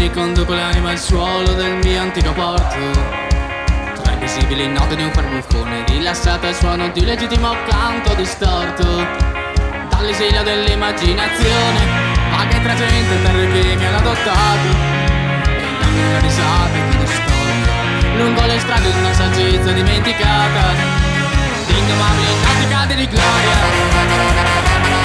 riconduco l'anima al suolo del mio antico porto, tra invisibili note di un farbuffone rilassato al suono di legittimo canto distorto. Dall'esilio dell'immaginazione vaga tra gente e terre che mi hanno adottato, negli anni una risata che distorta lungo le strade di una saggezza dimenticata, di indomabili nauticate di gloria.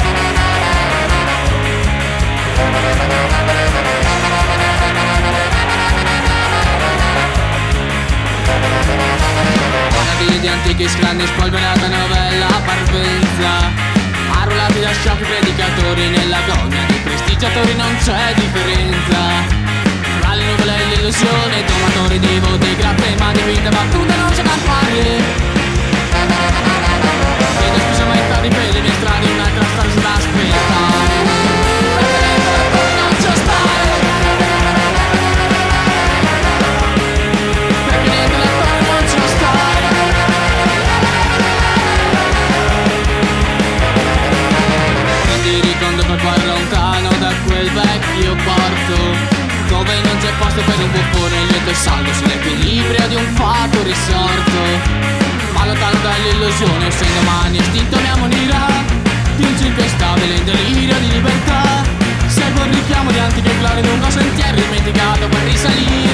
Di antichi scranni, spolverata novella parvenza, arruolati da sciocchi predicatori, nell'agonia dei prestigiatori non c'è differenza. Tra le nuvole e l'illusione, domatori di voti, grappe ma di vita battute non c'è campagna. Vedo spesso metà di per le mie strade, un'altra strada sulla aspettare, non c'è stare, perché niente l'attore non c'è stare. Riconduco qua lontano da quel vecchio porto, dove non c'è posto per un buffone lieto e saldo sull'equilibrio di un fato risorto. Ma lontano dall'illusione, se domani estinto mi ammonirà di un circo instabile in delirio di libertà, seguo il richiamo di antiche glorie lungo sentiero dimenticato per risalire.